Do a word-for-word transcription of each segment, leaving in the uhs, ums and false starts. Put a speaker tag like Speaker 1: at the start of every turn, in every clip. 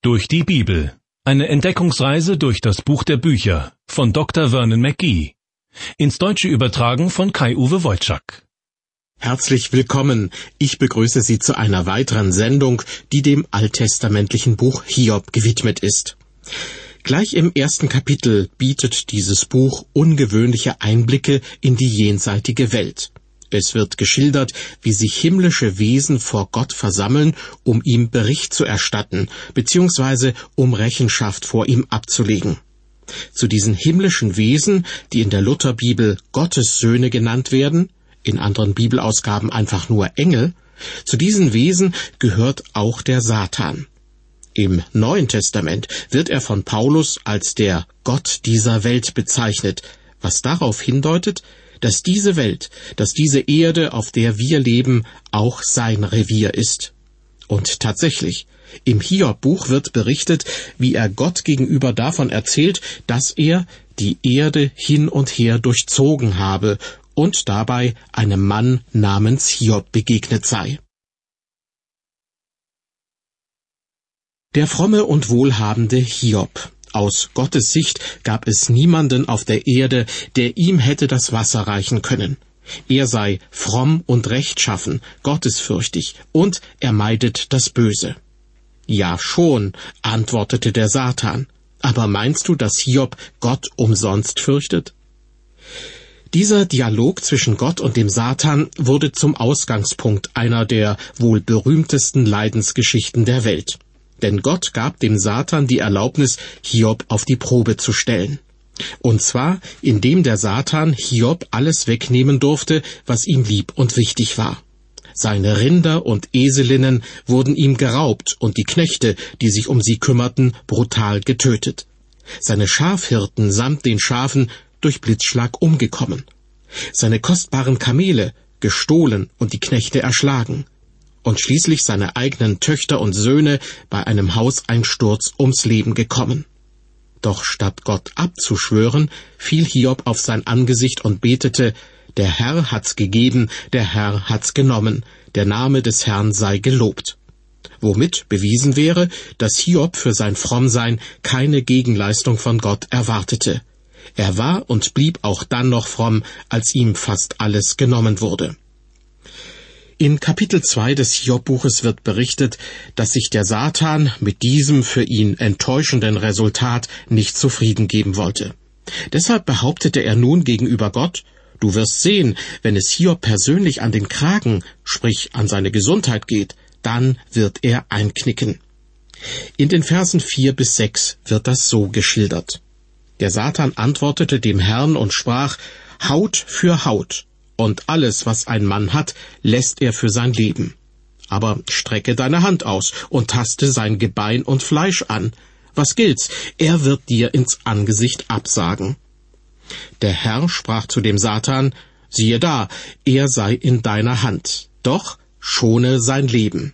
Speaker 1: Durch die Bibel. Eine Entdeckungsreise durch das Buch der Bücher von Doktor Vernon McGee. Ins Deutsche übertragen von Kai-Uwe Wojczak.
Speaker 2: Herzlich willkommen. Ich begrüße Sie zu einer weiteren Sendung, die dem alttestamentlichen Buch Hiob gewidmet ist. Gleich im ersten Kapitel bietet dieses Buch ungewöhnliche Einblicke in die jenseitige Welt. Es wird geschildert, wie sich himmlische Wesen vor Gott versammeln, um ihm Bericht zu erstatten, beziehungsweise um Rechenschaft vor ihm abzulegen. Zu diesen himmlischen Wesen, die in der Lutherbibel Gottes Söhne genannt werden, in anderen Bibelausgaben einfach nur Engel, zu diesen Wesen gehört auch der Satan. Im Neuen Testament wird er von Paulus als der Gott dieser Welt bezeichnet, was darauf hindeutet, dass diese Welt, dass diese Erde, auf der wir leben, auch sein Revier ist. Und tatsächlich, im Hiob-Buch wird berichtet, wie er Gott gegenüber davon erzählt, dass er die Erde hin und her durchzogen habe und dabei einem Mann namens Hiob begegnet sei. Der fromme und wohlhabende Hiob. Aus Gottes Sicht gab es niemanden auf der Erde, der ihm hätte das Wasser reichen können. Er sei fromm und rechtschaffen, gottesfürchtig, und er meidet das Böse. Ja schon, antwortete der Satan. Aber meinst du, dass Hiob Gott umsonst fürchtet? Dieser Dialog zwischen Gott und dem Satan wurde zum Ausgangspunkt einer der wohl berühmtesten Leidensgeschichten der Welt. Denn Gott gab dem Satan die Erlaubnis, Hiob auf die Probe zu stellen. Und zwar, indem der Satan Hiob alles wegnehmen durfte, was ihm lieb und wichtig war. Seine Rinder und Eselinnen wurden ihm geraubt und die Knechte, die sich um sie kümmerten, brutal getötet. Seine Schafhirten samt den Schafen durch Blitzschlag umgekommen. Seine kostbaren Kamele gestohlen und die Knechte erschlagen. Und schließlich seine eigenen Töchter und Söhne bei einem Hauseinsturz ums Leben gekommen. Doch statt Gott abzuschwören, fiel Hiob auf sein Angesicht und betete, der Herr hat's gegeben, der Herr hat's genommen, der Name des Herrn sei gelobt. Womit bewiesen wäre, dass Hiob für sein Frommsein keine Gegenleistung von Gott erwartete. Er war und blieb auch dann noch fromm, als ihm fast alles genommen wurde. In Kapitel zwei des Hiob-Buches wird berichtet, dass sich der Satan mit diesem für ihn enttäuschenden Resultat nicht zufrieden geben wollte. Deshalb behauptete er nun gegenüber Gott, du wirst sehen, wenn es Hiob persönlich an den Kragen, sprich an seine Gesundheit geht, dann wird er einknicken. In den Versen vier bis sechs wird das so geschildert. Der Satan antwortete dem Herrn und sprach, Haut für Haut. Und alles, was ein Mann hat, lässt er für sein Leben. Aber strecke deine Hand aus und taste sein Gebein und Fleisch an. Was gilt's? Er wird dir ins Angesicht absagen. Der Herr sprach zu dem Satan, siehe da, er sei in deiner Hand, doch schone sein Leben.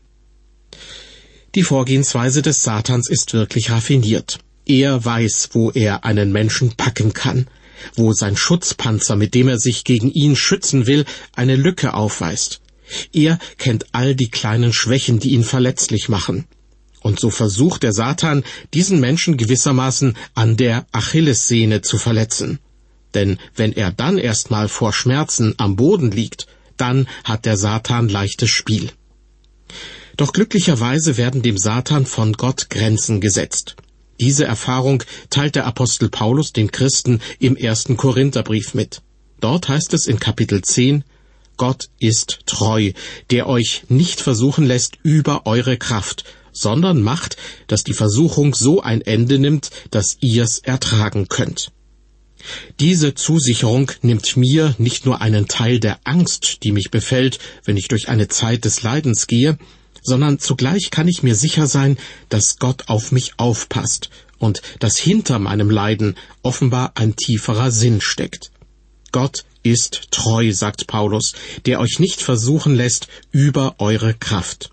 Speaker 2: Die Vorgehensweise des Satans ist wirklich raffiniert. Er weiß, wo er einen Menschen packen kann, wo sein Schutzpanzer, mit dem er sich gegen ihn schützen will, eine Lücke aufweist. Er kennt all die kleinen Schwächen, die ihn verletzlich machen. Und so versucht der Satan, diesen Menschen gewissermaßen an der Achillessehne zu verletzen. Denn wenn er dann erstmal vor Schmerzen am Boden liegt, dann hat der Satan leichtes Spiel. Doch glücklicherweise werden dem Satan von Gott Grenzen gesetzt. Diese Erfahrung teilt der Apostel Paulus den Christen im ersten Korintherbrief mit. Dort heißt es in Kapitel zehn, Gott ist treu, der euch nicht versuchen lässt über eure Kraft, sondern macht, dass die Versuchung so ein Ende nimmt, dass ihr's ertragen könnt. Diese Zusicherung nimmt mir nicht nur einen Teil der Angst, die mich befällt, wenn ich durch eine Zeit des Leidens gehe, sondern zugleich kann ich mir sicher sein, dass Gott auf mich aufpasst und dass hinter meinem Leiden offenbar ein tieferer Sinn steckt. Gott ist treu, sagt Paulus, der euch nicht versuchen lässt über eure Kraft.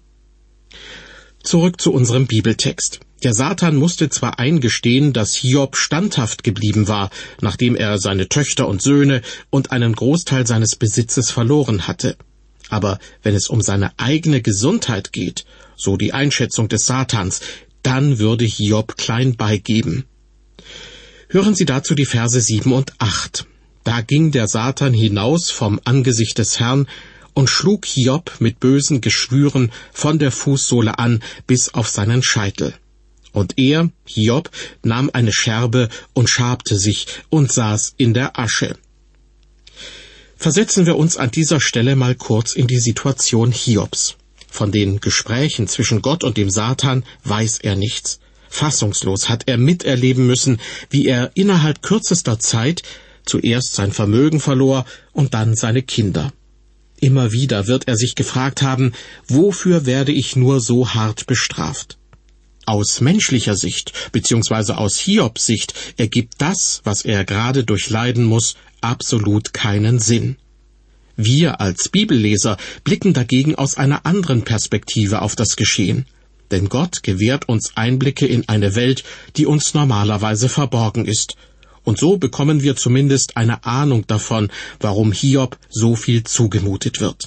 Speaker 2: Zurück zu unserem Bibeltext. Der Satan musste zwar eingestehen, dass Hiob standhaft geblieben war, nachdem er seine Töchter und Söhne und einen Großteil seines Besitzes verloren hatte. Aber wenn es um seine eigene Gesundheit geht, so die Einschätzung des Satans, dann würde Hiob klein beigeben. Hören Sie dazu die Verse sieben und acht. Da ging der Satan hinaus vom Angesicht des Herrn und schlug Hiob mit bösen Geschwüren von der Fußsohle an bis auf seinen Scheitel. Und er, Hiob, nahm eine Scherbe und schabte sich und saß in der Asche. Versetzen wir uns an dieser Stelle mal kurz in die Situation Hiobs. Von den Gesprächen zwischen Gott und dem Satan weiß er nichts. Fassungslos hat er miterleben müssen, wie er innerhalb kürzester Zeit zuerst sein Vermögen verlor und dann seine Kinder. Immer wieder wird er sich gefragt haben, wofür werde ich nur so hart bestraft? Aus menschlicher Sicht, beziehungsweise aus Hiobs Sicht, ergibt das, was er gerade durchleiden muss, absolut keinen Sinn. Wir als Bibelleser blicken dagegen aus einer anderen Perspektive auf das Geschehen. Denn Gott gewährt uns Einblicke in eine Welt, die uns normalerweise verborgen ist. Und so bekommen wir zumindest eine Ahnung davon, warum Hiob so viel zugemutet wird.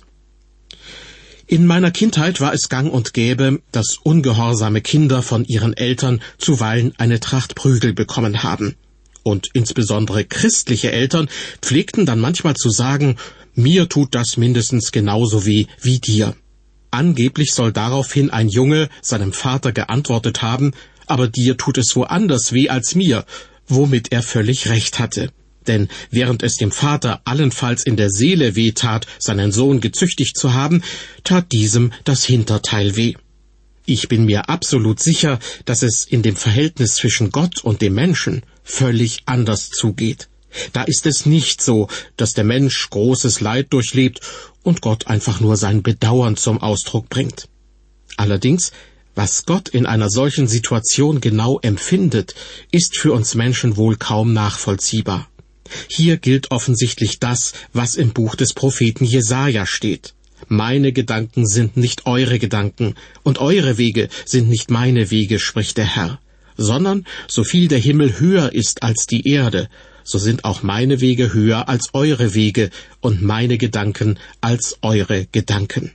Speaker 2: In meiner Kindheit war es gang und gäbe, dass ungehorsame Kinder von ihren Eltern zuweilen eine Tracht Prügel bekommen haben. Und insbesondere christliche Eltern pflegten dann manchmal zu sagen, mir tut das mindestens genauso weh wie dir. Angeblich soll daraufhin ein Junge seinem Vater geantwortet haben, aber dir tut es woanders weh als mir, womit er völlig recht hatte. Denn während es dem Vater allenfalls in der Seele weh tat, seinen Sohn gezüchtigt zu haben, tat diesem das Hinterteil weh. Ich bin mir absolut sicher, dass es in dem Verhältnis zwischen Gott und dem Menschen völlig anders zugeht. Da ist es nicht so, dass der Mensch großes Leid durchlebt und Gott einfach nur sein Bedauern zum Ausdruck bringt. Allerdings, was Gott in einer solchen Situation genau empfindet, ist für uns Menschen wohl kaum nachvollziehbar. Hier gilt offensichtlich das, was im Buch des Propheten Jesaja steht. Meine Gedanken sind nicht eure Gedanken, und eure Wege sind nicht meine Wege, spricht der Herr. Sondern, so viel der Himmel höher ist als die Erde, so sind auch meine Wege höher als eure Wege und meine Gedanken als eure Gedanken.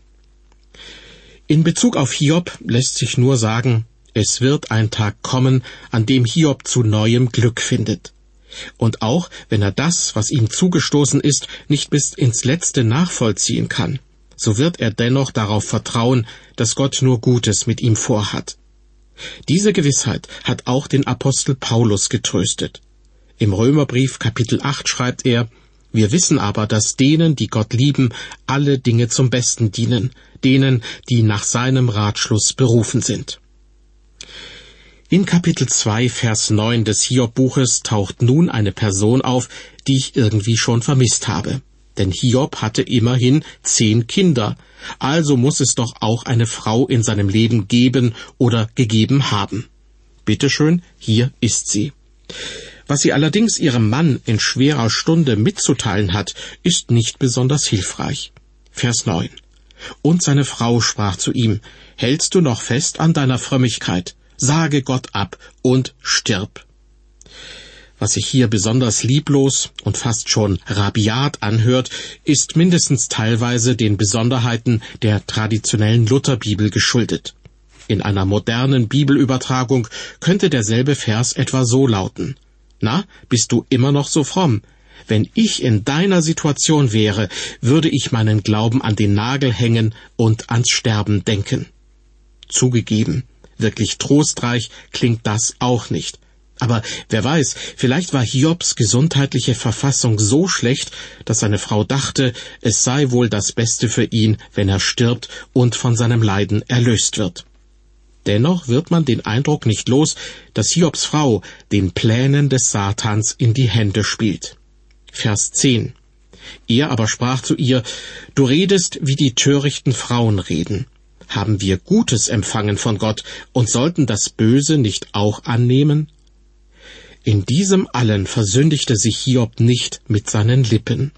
Speaker 2: In Bezug auf Hiob lässt sich nur sagen, es wird ein Tag kommen, an dem Hiob zu neuem Glück findet. Und auch wenn er das, was ihm zugestoßen ist, nicht bis ins Letzte nachvollziehen kann, so wird er dennoch darauf vertrauen, dass Gott nur Gutes mit ihm vorhat. Diese Gewissheit hat auch den Apostel Paulus getröstet. Im Römerbrief Kapitel acht schreibt er, wir wissen aber, dass denen, die Gott lieben, alle Dinge zum Besten dienen, denen, die nach seinem Ratschluss berufen sind. In Kapitel zwei, Vers neun des Hiob-Buches taucht nun eine Person auf, die ich irgendwie schon vermisst habe. Denn Hiob hatte immerhin zehn Kinder, also muss es doch auch eine Frau in seinem Leben geben oder gegeben haben. Bitteschön, hier ist sie. Was sie allerdings ihrem Mann in schwerer Stunde mitzuteilen hat, ist nicht besonders hilfreich. Vers neun. Und seine Frau sprach zu ihm, hältst du noch fest an deiner Frömmigkeit? Sage Gott ab und stirb. Was sich hier besonders lieblos und fast schon rabiat anhört, ist mindestens teilweise den Besonderheiten der traditionellen Lutherbibel geschuldet. In einer modernen Bibelübertragung könnte derselbe Vers etwa so lauten: Na, bist du immer noch so fromm? Wenn ich in deiner Situation wäre, würde ich meinen Glauben an den Nagel hängen und ans Sterben denken. Zugegeben, wirklich trostreich klingt das auch nicht. Aber wer weiß, vielleicht war Hiobs gesundheitliche Verfassung so schlecht, dass seine Frau dachte, es sei wohl das Beste für ihn, wenn er stirbt und von seinem Leiden erlöst wird. Dennoch wird man den Eindruck nicht los, dass Hiobs Frau den Plänen des Satans in die Hände spielt. Vers zehn. Er aber sprach zu ihr, du redest, wie die törichten Frauen reden. Haben wir Gutes empfangen von Gott und sollten das Böse nicht auch annehmen? In diesem allen versündigte sich Hiob nicht mit seinen Lippen.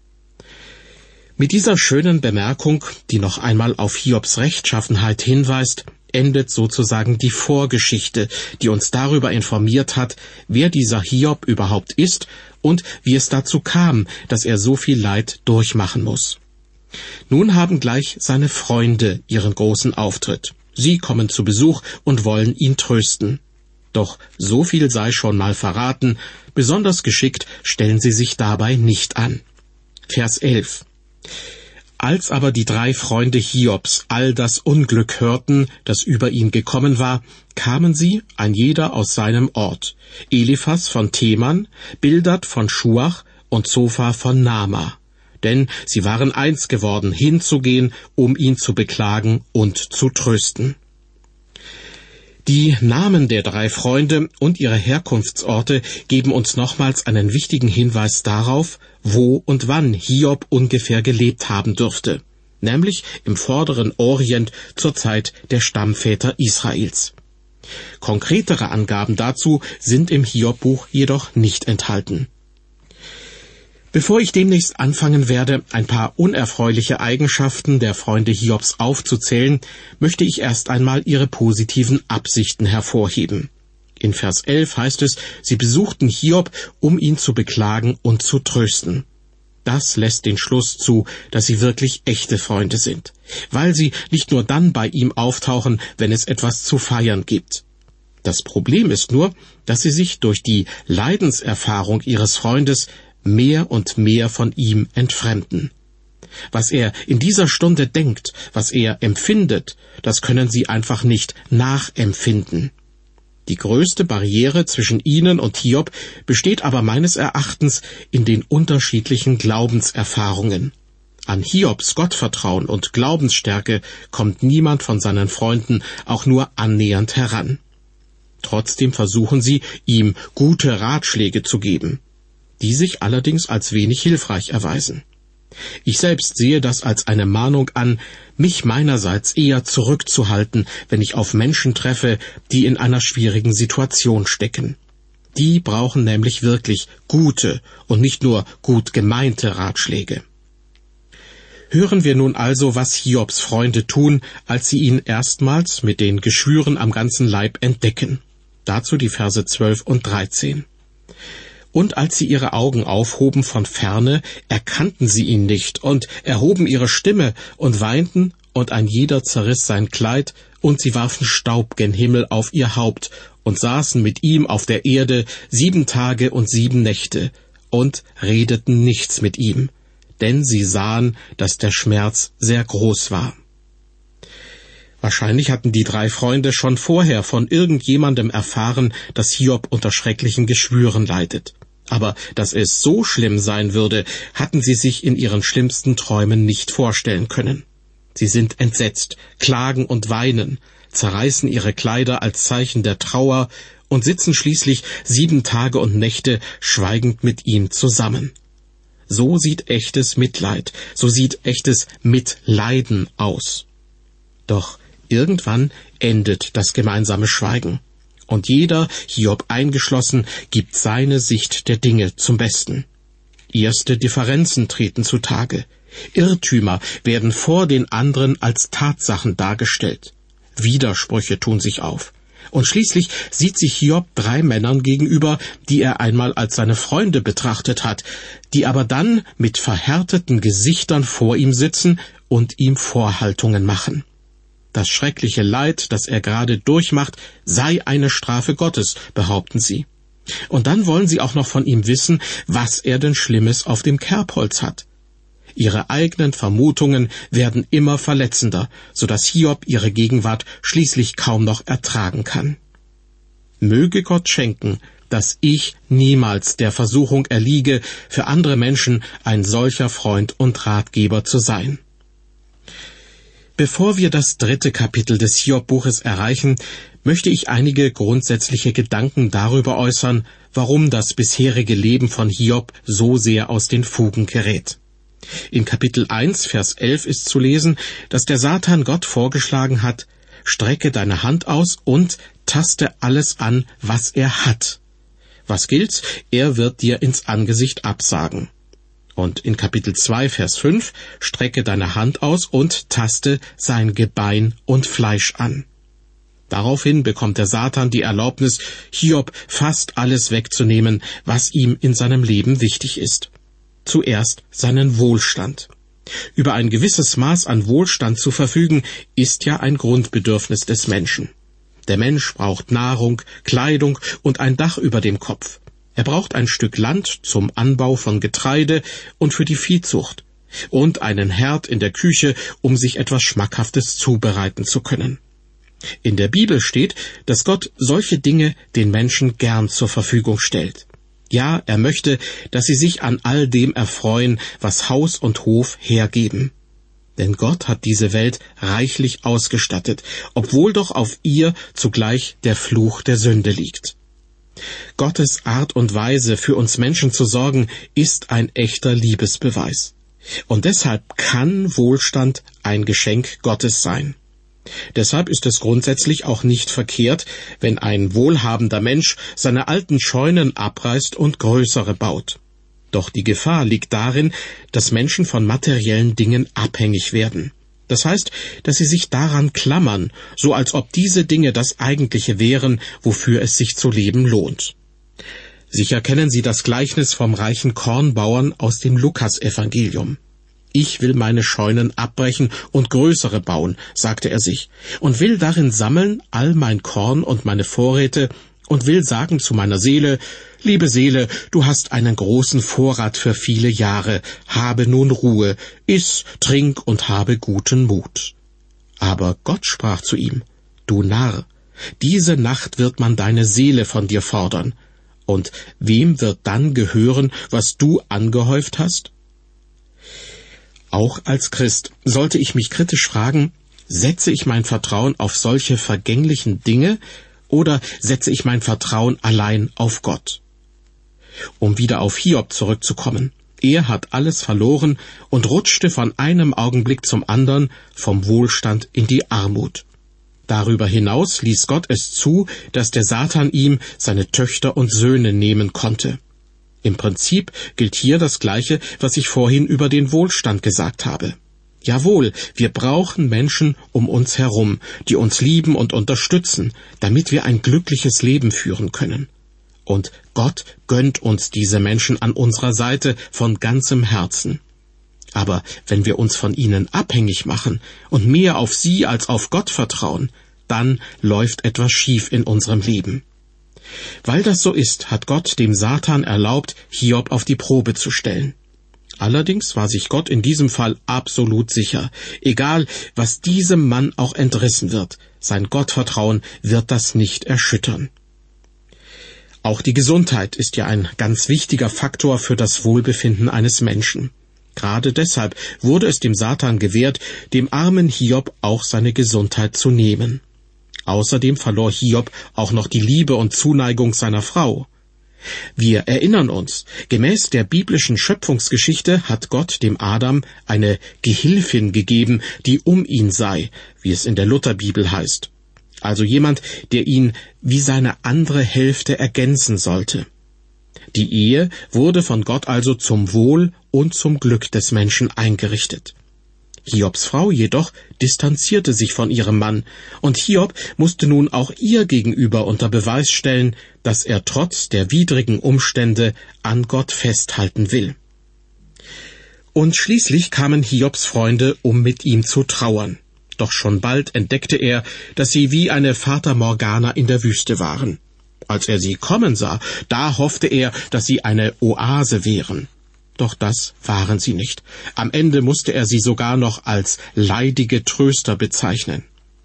Speaker 2: Mit dieser schönen Bemerkung, die noch einmal auf Hiobs Rechtschaffenheit hinweist, endet sozusagen die Vorgeschichte, die uns darüber informiert hat, wer dieser Hiob überhaupt ist und wie es dazu kam, dass er so viel Leid durchmachen muss. Nun haben gleich seine Freunde ihren großen Auftritt. Sie kommen zu Besuch und wollen ihn trösten. Doch so viel sei schon mal verraten, besonders geschickt stellen sie sich dabei nicht an. Vers elf. Als aber die drei Freunde Hiobs all das Unglück hörten, das über ihn gekommen war, kamen sie, ein jeder aus seinem Ort, Eliphas von Teman, Bildad von Schuach und Zophar von Nama, denn sie waren eins geworden, hinzugehen, um ihn zu beklagen und zu trösten. Die Namen der drei Freunde und ihre Herkunftsorte geben uns nochmals einen wichtigen Hinweis darauf, wo und wann Hiob ungefähr gelebt haben dürfte, nämlich im vorderen Orient zur Zeit der Stammväter Israels. Konkretere Angaben dazu sind im Hiob-Buch jedoch nicht enthalten. Bevor ich demnächst anfangen werde, ein paar unerfreuliche Eigenschaften der Freunde Hiobs aufzuzählen, möchte ich erst einmal ihre positiven Absichten hervorheben. In Vers elf heißt es, sie besuchten Hiob, um ihn zu beklagen und zu trösten. Das lässt den Schluss zu, dass sie wirklich echte Freunde sind, weil sie nicht nur dann bei ihm auftauchen, wenn es etwas zu feiern gibt. Das Problem ist nur, dass sie sich durch die Leidenserfahrung ihres Freundes mehr und mehr von ihm entfremden. Was er in dieser Stunde denkt, was er empfindet, das können sie einfach nicht nachempfinden. Die größte Barriere zwischen ihnen und Hiob besteht aber meines Erachtens in den unterschiedlichen Glaubenserfahrungen. An Hiobs Gottvertrauen und Glaubensstärke kommt niemand von seinen Freunden auch nur annähernd heran. Trotzdem versuchen sie, ihm gute Ratschläge zu geben, die sich allerdings als wenig hilfreich erweisen. Ich selbst sehe das als eine Mahnung an, mich meinerseits eher zurückzuhalten, wenn ich auf Menschen treffe, die in einer schwierigen Situation stecken. Die brauchen nämlich wirklich gute und nicht nur gut gemeinte Ratschläge. Hören wir nun also, was Hiobs Freunde tun, als sie ihn erstmals mit den Geschwüren am ganzen Leib entdecken. Dazu die Verse zwölf und dreizehn. Und als sie ihre Augen aufhoben von ferne, erkannten sie ihn nicht und erhoben ihre Stimme und weinten, und ein jeder zerriss sein Kleid, und sie warfen Staub gen Himmel auf ihr Haupt und saßen mit ihm auf der Erde sieben Tage und sieben Nächte und redeten nichts mit ihm, denn sie sahen, dass der Schmerz sehr groß war. Wahrscheinlich hatten die drei Freunde schon vorher von irgendjemandem erfahren, dass Hiob unter schrecklichen Geschwüren leidet. Aber dass es so schlimm sein würde, hatten sie sich in ihren schlimmsten Träumen nicht vorstellen können. Sie sind entsetzt, klagen und weinen, zerreißen ihre Kleider als Zeichen der Trauer und sitzen schließlich sieben Tage und Nächte schweigend mit ihm zusammen. So sieht echtes Mitleid, so sieht echtes Mitleiden aus. Doch irgendwann endet das gemeinsame Schweigen. Und jeder, Hiob eingeschlossen, gibt seine Sicht der Dinge zum Besten. Erste Differenzen treten zutage. Irrtümer werden vor den anderen als Tatsachen dargestellt. Widersprüche tun sich auf. Und schließlich sieht sich Hiob drei Männern gegenüber, die er einmal als seine Freunde betrachtet hat, die aber dann mit verhärteten Gesichtern vor ihm sitzen und ihm Vorhaltungen machen. Das schreckliche Leid, das er gerade durchmacht, sei eine Strafe Gottes, behaupten sie. Und dann wollen sie auch noch von ihm wissen, was er denn Schlimmes auf dem Kerbholz hat. Ihre eigenen Vermutungen werden immer verletzender, so dass Hiob ihre Gegenwart schließlich kaum noch ertragen kann. Möge Gott schenken, dass ich niemals der Versuchung erliege, für andere Menschen ein solcher Freund und Ratgeber zu sein. Bevor wir das dritte Kapitel des Hiob-Buches erreichen, möchte ich einige grundsätzliche Gedanken darüber äußern, warum das bisherige Leben von Hiob so sehr aus den Fugen gerät. In Kapitel eins, Vers elf ist zu lesen, dass der Satan Gott vorgeschlagen hat, strecke deine Hand aus und taste alles an, was er hat. Was gilt? Er wird dir ins Angesicht absagen. Und in Kapitel zwei, Vers fünf, strecke deine Hand aus und taste sein Gebein und Fleisch an. Daraufhin bekommt der Satan die Erlaubnis, Hiob fast alles wegzunehmen, was ihm in seinem Leben wichtig ist. Zuerst seinen Wohlstand. Über ein gewisses Maß an Wohlstand zu verfügen, ist ja ein Grundbedürfnis des Menschen. Der Mensch braucht Nahrung, Kleidung und ein Dach über dem Kopf. Er braucht ein Stück Land zum Anbau von Getreide und für die Viehzucht und einen Herd in der Küche, um sich etwas Schmackhaftes zubereiten zu können. In der Bibel steht, dass Gott solche Dinge den Menschen gern zur Verfügung stellt. Ja, er möchte, dass sie sich an all dem erfreuen, was Haus und Hof hergeben. Denn Gott hat diese Welt reichlich ausgestattet, obwohl doch auf ihr zugleich der Fluch der Sünde liegt. Gottes Art und Weise, für uns Menschen zu sorgen, ist ein echter Liebesbeweis. Und deshalb kann Wohlstand ein Geschenk Gottes sein. Deshalb ist es grundsätzlich auch nicht verkehrt, wenn ein wohlhabender Mensch seine alten Scheunen abreißt und größere baut. Doch die Gefahr liegt darin, dass Menschen von materiellen Dingen abhängig werden. Das heißt, dass sie sich daran klammern, so als ob diese Dinge das Eigentliche wären, wofür es sich zu leben lohnt. Sicher kennen Sie das Gleichnis vom reichen Kornbauern aus dem Lukasevangelium. Ich will meine Scheunen abbrechen und größere bauen, sagte er sich, und will darin sammeln all mein Korn und meine Vorräte und will sagen zu meiner Seele, liebe Seele, du hast einen großen Vorrat für viele Jahre, habe nun Ruhe, iss, trink und habe guten Mut. Aber Gott sprach zu ihm, du Narr, diese Nacht wird man deine Seele von dir fordern, und wem wird dann gehören, was du angehäuft hast? Auch als Christ sollte ich mich kritisch fragen, setze ich mein Vertrauen auf solche vergänglichen Dinge oder setze ich mein Vertrauen allein auf Gott? Um wieder auf Hiob zurückzukommen. Er hat alles verloren und rutschte von einem Augenblick zum anderen vom Wohlstand in die Armut. Darüber hinaus ließ Gott es zu, dass der Satan ihm seine Töchter und Söhne nehmen konnte. Im Prinzip gilt hier das Gleiche, was ich vorhin über den Wohlstand gesagt habe. Jawohl, wir brauchen Menschen um uns herum, die uns lieben und unterstützen, damit wir ein glückliches Leben führen können. Und Gott gönnt uns diese Menschen an unserer Seite von ganzem Herzen. Aber wenn wir uns von ihnen abhängig machen und mehr auf sie als auf Gott vertrauen, dann läuft etwas schief in unserem Leben. Weil das so ist, hat Gott dem Satan erlaubt, Hiob auf die Probe zu stellen. Allerdings war sich Gott in diesem Fall absolut sicher. Egal, was diesem Mann auch entrissen wird, sein Gottvertrauen wird das nicht erschüttern. Auch die Gesundheit ist ja ein ganz wichtiger Faktor für das Wohlbefinden eines Menschen. Gerade deshalb wurde es dem Satan gewährt, dem armen Hiob auch seine Gesundheit zu nehmen. Außerdem verlor Hiob auch noch die Liebe und Zuneigung seiner Frau. Wir erinnern uns, gemäß der biblischen Schöpfungsgeschichte hat Gott dem Adam eine Gehilfin gegeben, die um ihn sei, wie es in der Lutherbibel heißt. Also jemand, der ihn wie seine andere Hälfte ergänzen sollte. Die Ehe wurde von Gott also zum Wohl und zum Glück des Menschen eingerichtet. Hiobs Frau jedoch distanzierte sich von ihrem Mann, und Hiob musste nun auch ihr gegenüber unter Beweis stellen, dass er trotz der widrigen Umstände an Gott festhalten will. Und schließlich kamen Hiobs Freunde, um mit ihm zu trauern. Doch schon bald entdeckte er, dass sie wie eine Fata Morgana in der Wüste waren. Als er sie kommen sah, da hoffte er, dass sie eine Oase wären. Doch das waren sie nicht. Am Ende musste er sie sogar noch als leidige Tröster bezeichnen.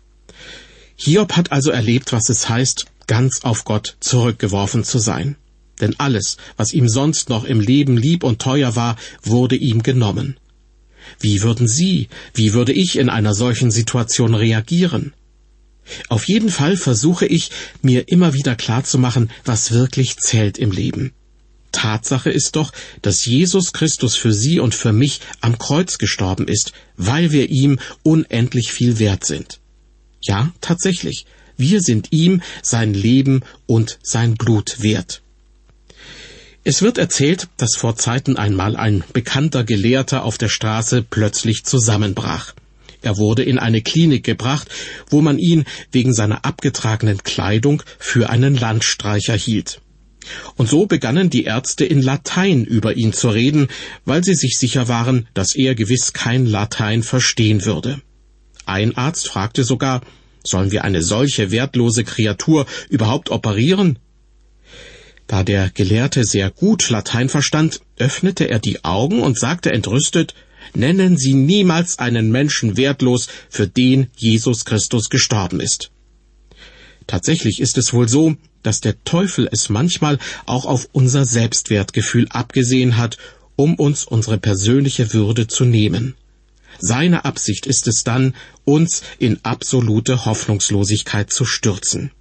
Speaker 2: Hiob hat also erlebt, was es heißt, ganz auf Gott zurückgeworfen zu sein. Denn alles, was ihm sonst noch im Leben lieb und teuer war, wurde ihm genommen. Wie würden Sie, wie würde ich in einer solchen Situation reagieren? Auf jeden Fall versuche ich, mir immer wieder klarzumachen, was wirklich zählt im Leben. Tatsache ist doch, dass Jesus Christus für Sie und für mich am Kreuz gestorben ist, weil wir ihm unendlich viel wert sind. Ja, tatsächlich, wir sind ihm sein Leben und sein Blut wert. Es wird erzählt, dass vor Zeiten einmal ein bekannter Gelehrter auf der Straße plötzlich zusammenbrach. Er wurde in eine Klinik gebracht, wo man ihn wegen seiner abgetragenen Kleidung für einen Landstreicher hielt. Und so begannen die Ärzte in Latein über ihn zu reden, weil sie sich sicher waren, dass er gewiss kein Latein verstehen würde. Ein Arzt fragte sogar, sollen wir eine solche wertlose Kreatur überhaupt operieren? Da der Gelehrte sehr gut Latein verstand, öffnete er die Augen und sagte entrüstet, nennen Sie niemals einen Menschen wertlos, für den Jesus Christus gestorben ist. Tatsächlich ist es wohl so, dass der Teufel es manchmal auch auf unser Selbstwertgefühl abgesehen hat, um uns unsere persönliche Würde zu nehmen. Seine Absicht ist es dann, uns in absolute Hoffnungslosigkeit zu stürzen.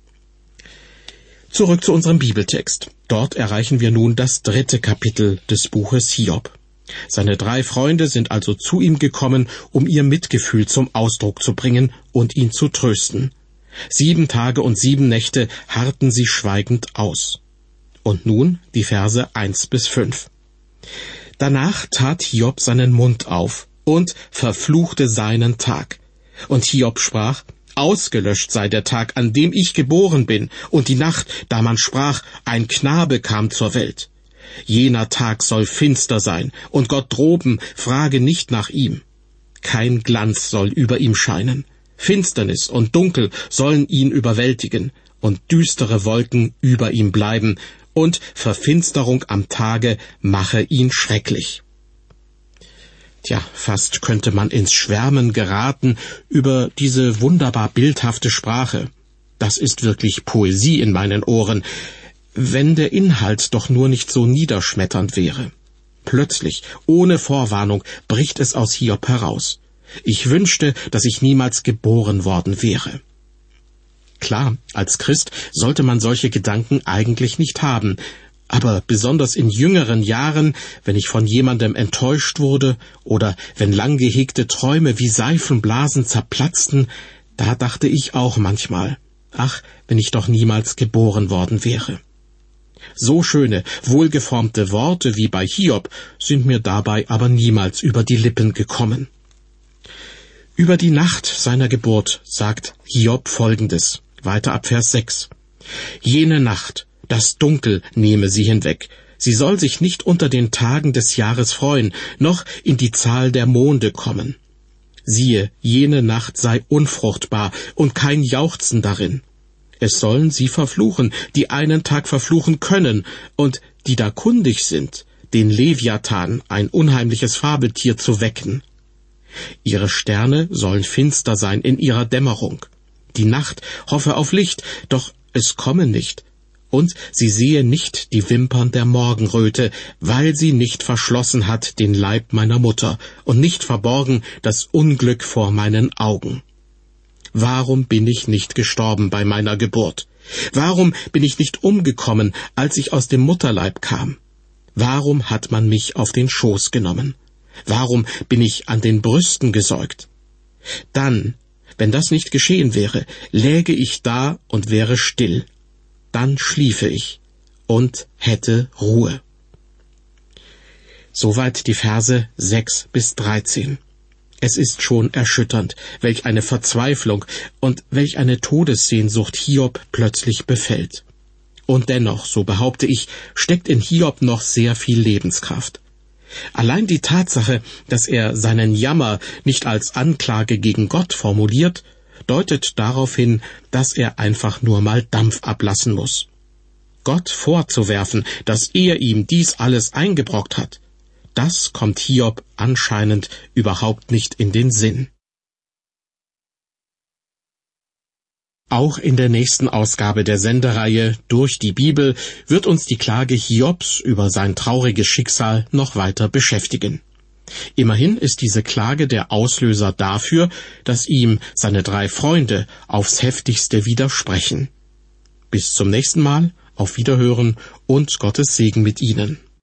Speaker 2: Zurück zu unserem Bibeltext. Dort erreichen wir nun das dritte Kapitel des Buches Hiob. Seine drei Freunde sind also zu ihm gekommen, um ihr Mitgefühl zum Ausdruck zu bringen und ihn zu trösten. Sieben Tage und sieben Nächte harrten sie schweigend aus. Und nun die Verse eins bis fünf. Danach tat Hiob seinen Mund auf und verfluchte seinen Tag. Und Hiob sprach, ausgelöscht sei der Tag, an dem ich geboren bin, und die Nacht, da man sprach, ein Knabe kam zur Welt. Jener Tag soll finster sein, und Gott droben frage nicht nach ihm. Kein Glanz soll über ihm scheinen. Finsternis und Dunkel sollen ihn überwältigen, und düstere Wolken über ihm bleiben, und Verfinsterung am Tage mache ihn schrecklich. Tja, fast könnte man ins Schwärmen geraten über diese wunderbar bildhafte Sprache. Das ist wirklich Poesie in meinen Ohren, wenn der Inhalt doch nur nicht so niederschmetternd wäre. Plötzlich, ohne Vorwarnung, bricht es aus Hiob heraus. Ich wünschte, dass ich niemals geboren worden wäre. Klar, als Christ sollte man solche Gedanken eigentlich nicht haben, aber besonders in jüngeren Jahren, wenn ich von jemandem enttäuscht wurde oder wenn lang gehegte Träume wie Seifenblasen zerplatzten, da dachte ich auch manchmal, ach, wenn ich doch niemals geboren worden wäre. So schöne, wohlgeformte Worte wie bei Hiob sind mir dabei aber niemals über die Lippen gekommen. Über die Nacht seiner Geburt sagt Hiob Folgendes, weiter ab Vers sechs. Jene Nacht, das Dunkel nehme sie hinweg. Sie soll sich nicht unter den Tagen des Jahres freuen, noch in die Zahl der Monde kommen. Siehe, jene Nacht sei unfruchtbar und kein Jauchzen darin. Es sollen sie verfluchen, die einen Tag verfluchen können und die da kundig sind, den Leviathan, ein unheimliches Fabeltier, zu wecken. Ihre Sterne sollen finster sein in ihrer Dämmerung. Die Nacht hoffe auf Licht, doch es komme nicht. Und sie sehe nicht die Wimpern der Morgenröte, weil sie nicht verschlossen hat den Leib meiner Mutter und nicht verborgen das Unglück vor meinen Augen. Warum bin ich nicht gestorben bei meiner Geburt? Warum bin ich nicht umgekommen, als ich aus dem Mutterleib kam? Warum hat man mich auf den Schoß genommen? Warum bin ich an den Brüsten gesäugt? Dann, wenn das nicht geschehen wäre, läge ich da und wäre still. Dann schliefe ich und hätte Ruhe. Soweit die Verse sechs bis dreizehn. Es ist schon erschütternd, welch eine Verzweiflung und welch eine Todessehnsucht Hiob plötzlich befällt. Und dennoch, so behaupte ich, steckt in Hiob noch sehr viel Lebenskraft. Allein die Tatsache, dass er seinen Jammer nicht als Anklage gegen Gott formuliert, deutet darauf hin, dass er einfach nur mal Dampf ablassen muss. Gott vorzuwerfen, dass er ihm dies alles eingebrockt hat, das kommt Hiob anscheinend überhaupt nicht in den Sinn. Auch in der nächsten Ausgabe der Sendereihe Durch die Bibel wird uns die Klage Hiobs über sein trauriges Schicksal noch weiter beschäftigen. Immerhin ist diese Klage der Auslöser dafür, dass ihm seine drei Freunde aufs heftigste widersprechen. Bis zum nächsten Mal, auf Wiederhören und Gottes Segen mit Ihnen.